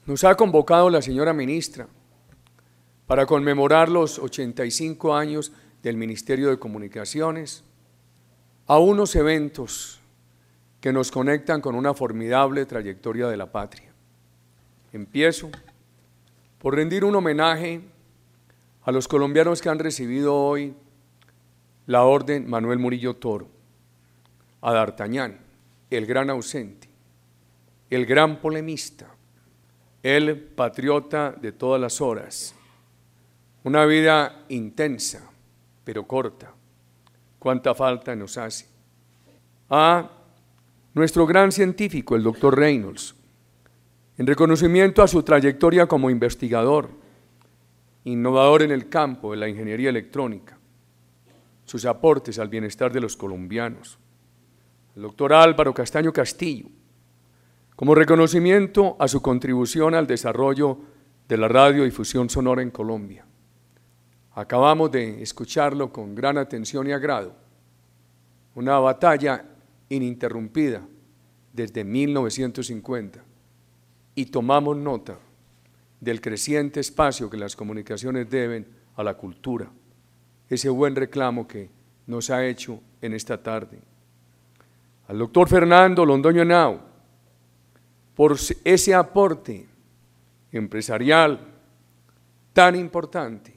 Nos ha convocado la señora ministra para conmemorar los 85 años del Ministerio de Comunicaciones a unos eventos que nos conectan con una formidable trayectoria de la patria. Empiezo por rendir un homenaje a los colombianos que han recibido hoy la Orden Manuel Murillo Toro, a D'Artagnan, el gran ausente, el gran polemista, el patriota de todas las horas, una vida intensa, pero corta, cuánta falta nos hace. A nuestro gran científico, el doctor Reynolds, en reconocimiento a su trayectoria como investigador, innovador en el campo de la ingeniería electrónica, sus aportes al bienestar de los colombianos. El doctor Álvaro Castaño Castillo, como reconocimiento a su contribución al desarrollo de la radiodifusión sonora en Colombia. Acabamos de escucharlo con gran atención y agrado, una batalla ininterrumpida desde 1950, y tomamos nota del creciente espacio que las comunicaciones deben a la cultura, ese buen reclamo que nos ha hecho en esta tarde. Al doctor Fernando Londoño Henao, por ese aporte empresarial tan importante,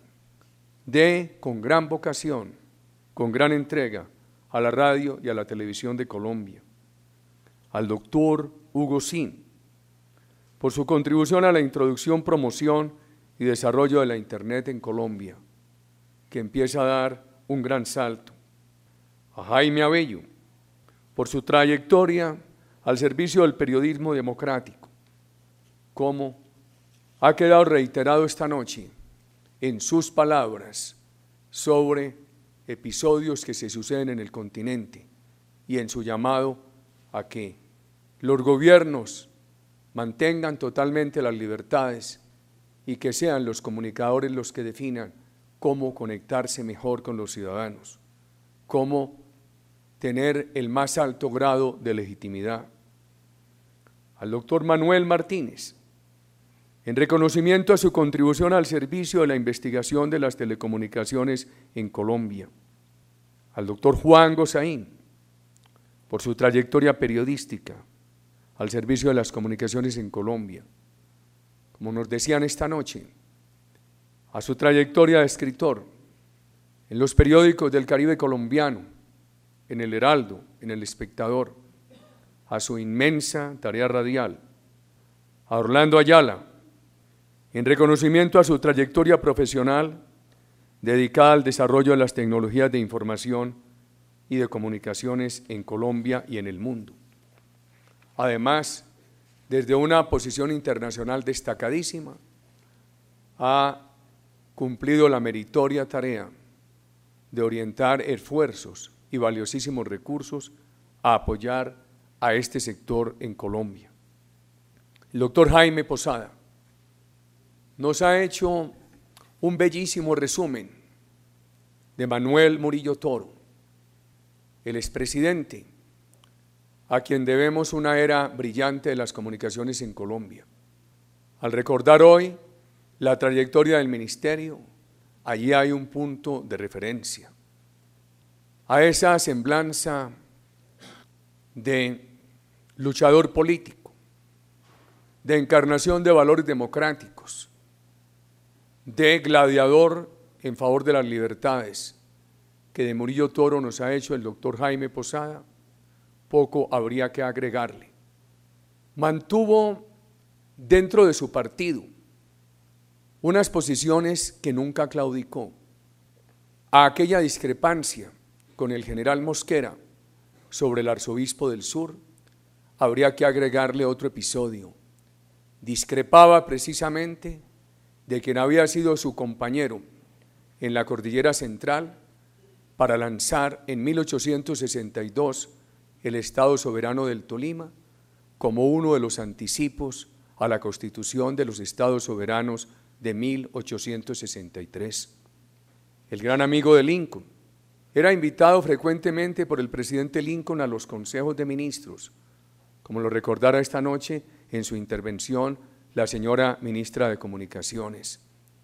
con gran vocación, con gran entrega a la radio y a la televisión de Colombia. Al doctor Hugo Sin, por su contribución a la introducción, promoción y desarrollo de la Internet en Colombia, que empieza a dar un gran salto. A Jaime Abello, por su trayectoria al servicio del periodismo democrático, como ha quedado reiterado esta noche en sus palabras sobre episodios que se suceden en el continente y en su llamado a que los gobiernos mantengan totalmente las libertades y que sean los comunicadores los que definan cómo conectarse mejor con los ciudadanos, cómo tener el más alto grado de legitimidad. Al doctor Manuel Martínez, en reconocimiento a su contribución al servicio de la investigación de las telecomunicaciones en Colombia. Al doctor Juan Gozaín, por su trayectoria periodística al servicio de las comunicaciones en Colombia. Como nos decían esta noche, a su trayectoria de escritor en los periódicos del Caribe colombiano, en El Heraldo, en El Espectador, a su inmensa tarea radial. A Orlando Ayala, en reconocimiento a su trayectoria profesional dedicada al desarrollo de las tecnologías de información y de comunicaciones en Colombia y en el mundo. Además, desde una posición internacional destacadísima, ha cumplido la meritoria tarea de orientar esfuerzos y valiosísimos recursos a apoyar a este sector en Colombia. El doctor Jaime Posada nos ha hecho un bellísimo resumen de Manuel Murillo Toro, el expresidente, a quien debemos una era brillante de las comunicaciones en Colombia. Al recordar hoy la trayectoria del ministerio, allí hay un punto de referencia a esa semblanza de luchador político, de encarnación de valores democráticos, de gladiador en favor de las libertades, que de Murillo Toro nos ha hecho el doctor Jaime Posada. Poco habría que agregarle. Mantuvo dentro de su partido unas posiciones que nunca claudicó. A aquella discrepancia con el general Mosquera sobre el arzobispo del sur, habría que agregarle otro episodio. Discrepaba precisamente de quien había sido su compañero en la Cordillera Central para lanzar en 1862 el Estado Soberano del Tolima como uno de los anticipos a la Constitución de los Estados Soberanos de 1863. El gran amigo de Lincoln era invitado frecuentemente por el presidente Lincoln a los consejos de ministros, como lo recordara esta noche en su intervención la señora ministra de Comunicaciones,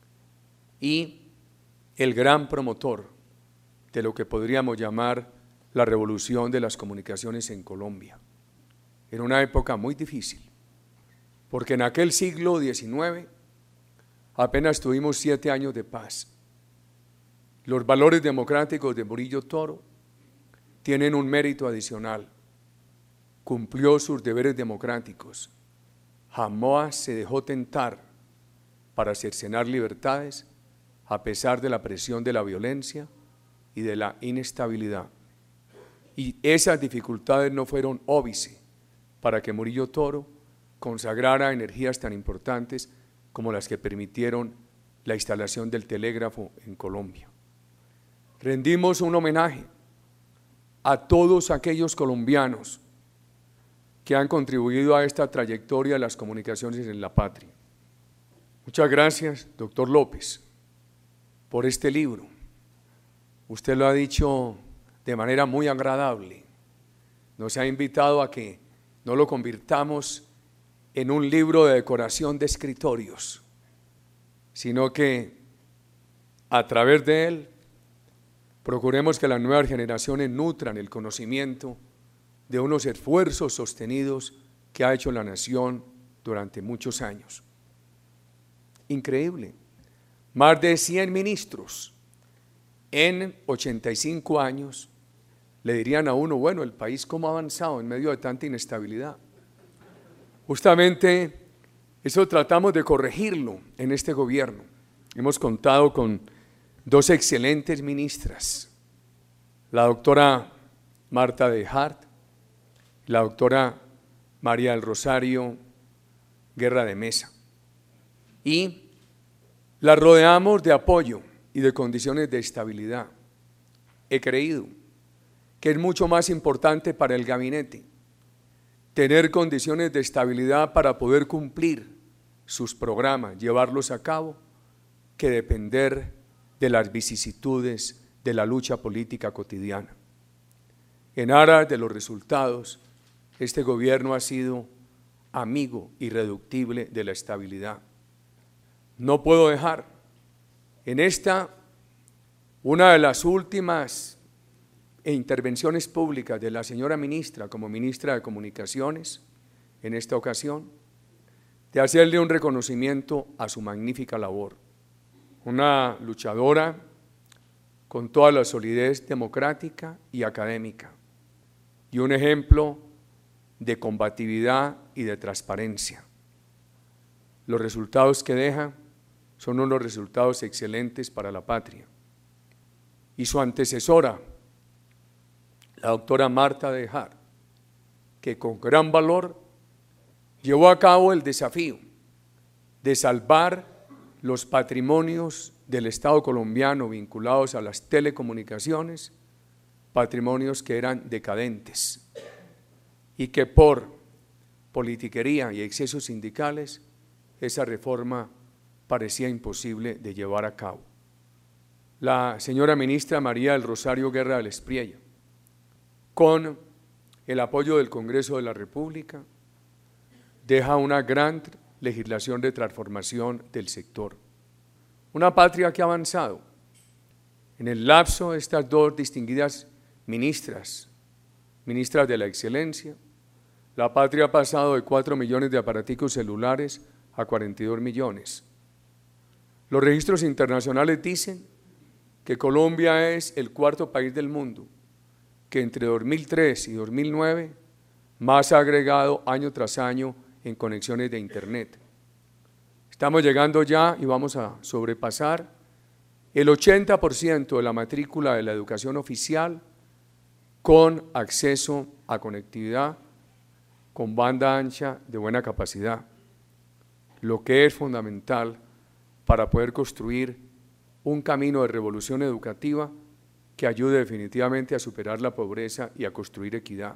y el gran promotor de lo que podríamos llamar la revolución de las comunicaciones en Colombia. Era una época muy difícil, porque en aquel siglo XIX apenas tuvimos 7 años de paz. Los valores democráticos de Murillo Toro tienen un mérito adicional. Cumplió sus deberes democráticos. Jamás se dejó tentar para cercenar libertades a pesar de la presión de la violencia y de la inestabilidad. Y esas dificultades no fueron óbice para que Murillo Toro consagrara energías tan importantes como las que permitieron la instalación del telégrafo en Colombia. Rendimos un homenaje a todos aquellos colombianos que han contribuido a esta trayectoria de las comunicaciones en la patria. Muchas gracias, doctor López, por este libro. Usted lo ha dicho de manera muy agradable. Nos ha invitado a que no lo convirtamos en un libro de decoración de escritorios, sino que a través de él procuremos que las nuevas generaciones nutran el conocimiento de unos esfuerzos sostenidos que ha hecho la nación durante muchos años. Increíble, más de 100 ministros en 85 años le dirían a uno, bueno, el país cómo ha avanzado en medio de tanta inestabilidad. Justamente eso tratamos de corregirlo en este gobierno. Hemos contado con 2 excelentes ministras, la doctora Marta de Hart, la doctora María del Rosario Guerra de Mesa, y la rodeamos de apoyo y de condiciones de estabilidad. He creído que es mucho más importante para el gabinete tener condiciones de estabilidad para poder cumplir sus programas, llevarlos a cabo, que depender de las vicisitudes de la lucha política cotidiana. En aras de los resultados, este gobierno ha sido amigo irreductible de la estabilidad. No puedo dejar en esta una de las últimas intervenciones públicas de la señora ministra como ministra de Comunicaciones en esta ocasión, de hacerle un reconocimiento a su magnífica labor. Una luchadora con toda la solidez democrática y académica y un ejemplo de combatividad y de transparencia. Los resultados que deja son unos resultados excelentes para la patria. Y su antecesora, la doctora Marta de Hart, que con gran valor llevó a cabo el desafío de salvar los patrimonios del Estado colombiano vinculados a las telecomunicaciones, patrimonios que eran decadentes y que por politiquería y excesos sindicales esa reforma parecía imposible de llevar a cabo. La señora ministra María del Rosario Guerra del Espriella, con el apoyo del Congreso de la República, deja una gran legislación de transformación del sector. Una patria que ha avanzado. En el lapso de estas 2 distinguidas ministras de la excelencia, la patria ha pasado de 4 millones de aparaticos celulares a 42 millones. Los registros internacionales dicen que Colombia es el 4º país del mundo que entre 2003 y 2009 más ha agregado año tras año en conexiones de Internet. Estamos llegando ya y vamos a sobrepasar el 80% de la matrícula de la educación oficial con acceso a conectividad con banda ancha de buena capacidad, lo que es fundamental para poder construir un camino de revolución educativa que ayude definitivamente a superar la pobreza y a construir equidad.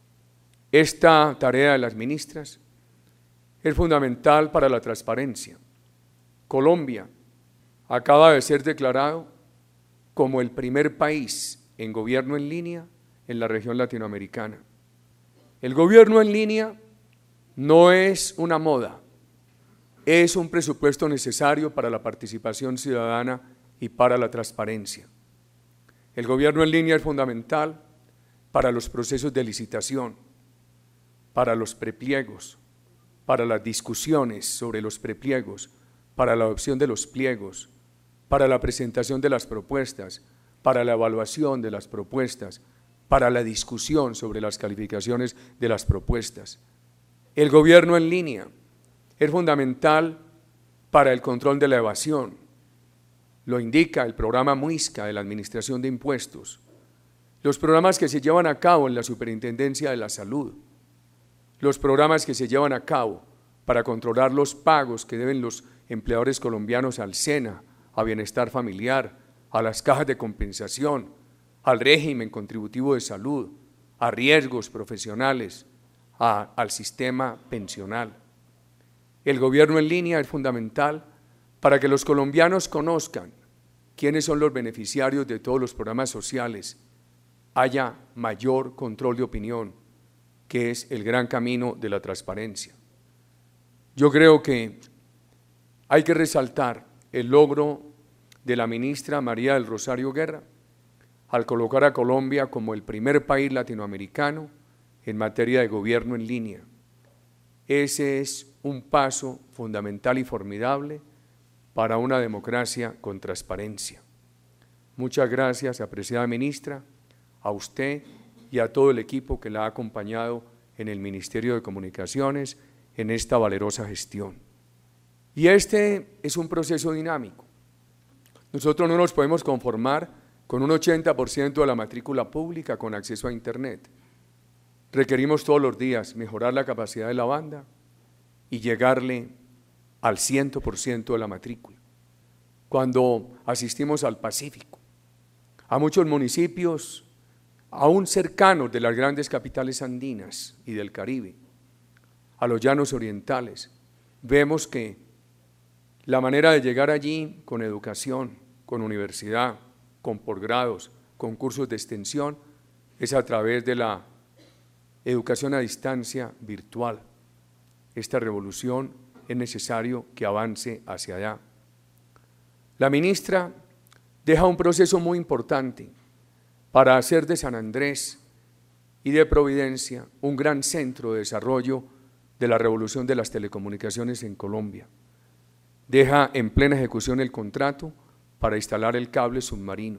Esta tarea de las ministras es fundamental para la transparencia. Colombia acaba de ser declarado como el primer país en gobierno en línea en la región latinoamericana. El gobierno en línea no es una moda, es un presupuesto necesario para la participación ciudadana y para la transparencia. El gobierno en línea es fundamental para los procesos de licitación, para los prepliegos, para las discusiones sobre los prepliegos, para la adopción de los pliegos, para la presentación de las propuestas, para la evaluación de las propuestas, para la discusión sobre las calificaciones de las propuestas. El gobierno en línea es fundamental para el control de la evasión. Lo indica el programa MUISCA de la Administración de Impuestos, los programas que se llevan a cabo en la Superintendencia de la Salud, los programas que se llevan a cabo para controlar los pagos que deben los empleadores colombianos al SENA, a Bienestar Familiar, a las cajas de compensación, al régimen contributivo de salud, a riesgos profesionales, al sistema pensional. El gobierno en línea es fundamental para que los colombianos conozcan quiénes son los beneficiarios de todos los programas sociales, haya mayor control de opinión, que es el gran camino de la transparencia. Yo creo que hay que resaltar el logro de la ministra María del Rosario Guerra al colocar a Colombia como el primer país latinoamericano en materia de gobierno en línea. Ese es un paso fundamental y formidable para una democracia con transparencia. Muchas gracias, apreciada ministra, a usted y a todo el equipo que la ha acompañado en el Ministerio de Comunicaciones en esta valerosa gestión. Y este es un proceso dinámico. Nosotros no nos podemos conformar con un 80% de la matrícula pública con acceso a Internet. Requerimos todos los días mejorar la capacidad de la banda y llegarle al 100% de la matrícula. Cuando asistimos al Pacífico, a muchos municipios aún cercanos de las grandes capitales andinas y del Caribe, a los llanos orientales, vemos que la manera de llegar allí con educación, con universidad, con posgrados, con cursos de extensión, es a través de la educación a distancia virtual. Esta revolución es necesario que avance hacia allá. La ministra deja un proceso muy importante para hacer de San Andrés y de Providencia un gran centro de desarrollo de la revolución de las telecomunicaciones en Colombia. Deja en plena ejecución el contrato para instalar el cable submarino.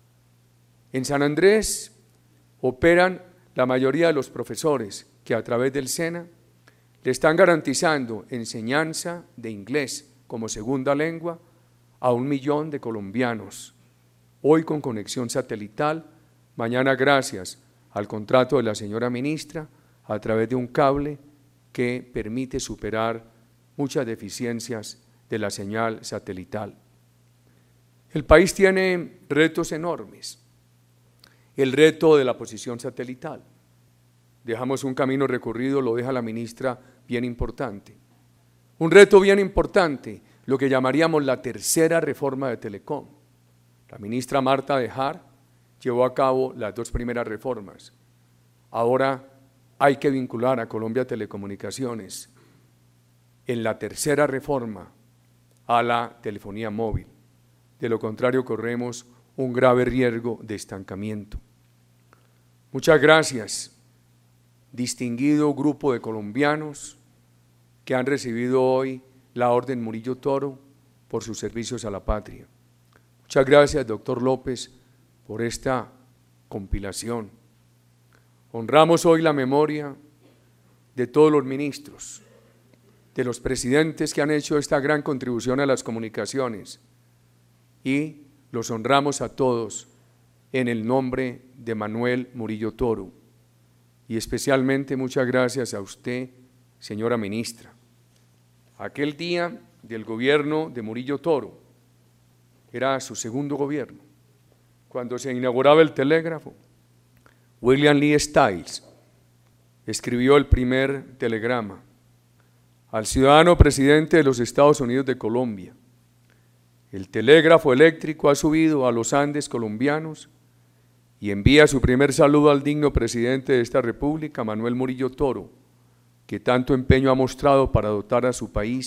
En San Andrés operan la mayoría de los profesores que a través del SENA le están garantizando enseñanza de inglés como segunda lengua a 1 millón de colombianos, hoy con conexión satelital, mañana gracias al contrato de la señora ministra a través de un cable que permite superar muchas deficiencias de la señal satelital. El país tiene retos enormes. El reto de la posición satelital. Dejamos un camino recorrido, lo deja la ministra, bien importante. Un reto bien importante, lo que llamaríamos la tercera reforma de Telecom. La ministra Marta Dejar llevó a cabo las 2 primeras reformas. Ahora hay que vincular a Colombia Telecomunicaciones en la tercera reforma a la telefonía móvil. De lo contrario, corremos un grave riesgo de estancamiento. Muchas gracias, distinguido grupo de colombianos que han recibido hoy la Orden Murillo Toro por sus servicios a la patria. Muchas gracias, doctor López, por esta compilación. Honramos hoy la memoria de todos los ministros, de los presidentes que han hecho esta gran contribución a las comunicaciones y los honramos a todos en el nombre de Manuel Murillo Toro y especialmente muchas gracias a usted, señora ministra. Aquel día del gobierno de Murillo Toro, era su segundo gobierno, cuando se inauguraba el telégrafo, William Lee Stiles escribió el primer telegrama al ciudadano presidente de los Estados Unidos de Colombia. El telégrafo eléctrico ha subido a los Andes colombianos y envía su primer saludo al digno presidente de esta república, Manuel Murillo Toro, que tanto empeño ha mostrado para dotar a su país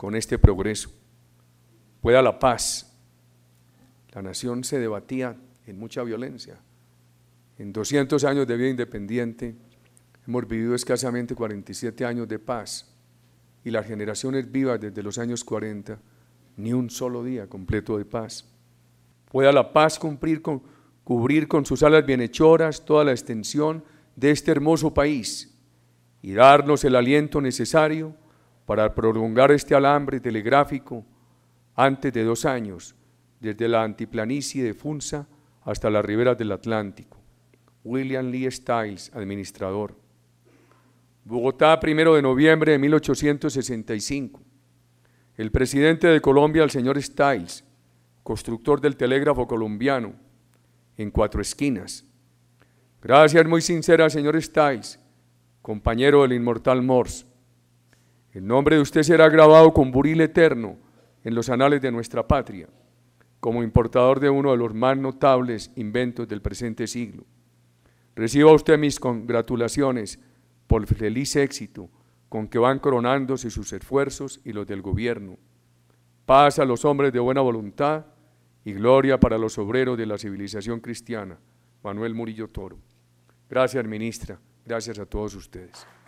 con este progreso. Pueda la paz. La nación se debatía en mucha violencia. En 200 años de vida independiente hemos vivido escasamente 47 años de paz, y las generaciones vivas desde los años 40, ni un solo día completo de paz. Pueda la paz cubrir con sus alas bienhechoras toda la extensión de este hermoso país y darnos el aliento necesario para prolongar este alambre telegráfico antes de 2 años, desde la antiplanicie de Funza hasta las riberas del Atlántico. William Lee Stiles, administrador. Bogotá, 1 de noviembre de 1865. El presidente de Colombia, el señor Stiles, constructor del telégrafo colombiano, en 4 esquinas. Gracias muy sinceras, señor Stiles, compañero del inmortal Morse. El nombre de usted será grabado con buril eterno en los anales de nuestra patria, como importador de uno de los más notables inventos del presente siglo. Reciba usted mis congratulaciones por el feliz éxito con que van coronándose sus esfuerzos y los del gobierno. Paz a los hombres de buena voluntad y gloria para los obreros de la civilización cristiana. Manuel Murillo Toro. Gracias, ministra. Gracias a todos ustedes.